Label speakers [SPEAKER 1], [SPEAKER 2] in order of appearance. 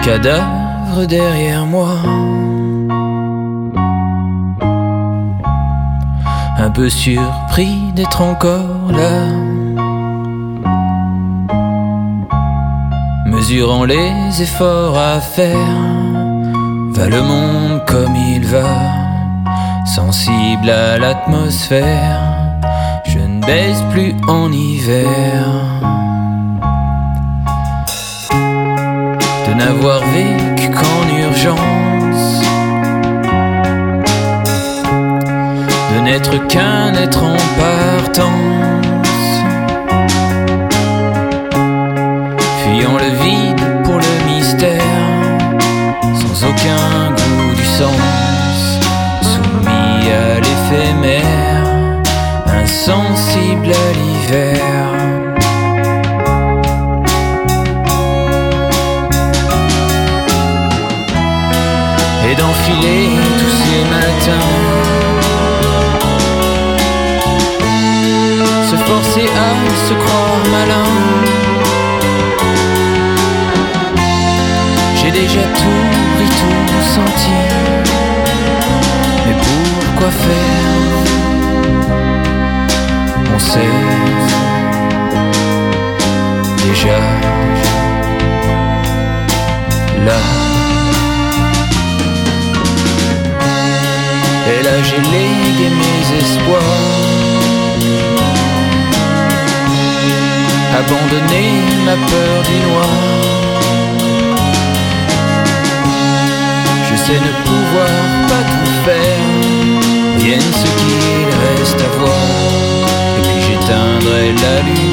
[SPEAKER 1] cadavre derrière moi. Un peu surpris d'être encore là, mesurant les efforts à faire. Va le monde comme il va, sensible à l'atmosphère. Je ne baisse plus en hiver. De n'avoir vécu qu'en urgence, de n'être qu'un être en partance, fuyant le vide pour le mystère, sans aucun goût du sens, soumis à l'éphémère, insensible à l'hiver. Et d'enfiler tous ces matins, se forcer à se croire malin. J'ai déjà tout pris, tout senti, mais pourquoi faire? On sait déjà là. Et là j'ai légué mes espoirs, abandonné ma peur du noir. Je sais ne pouvoir pas tout faire, vienne ce qu'il reste à voir, et puis j'éteindrai la lumière.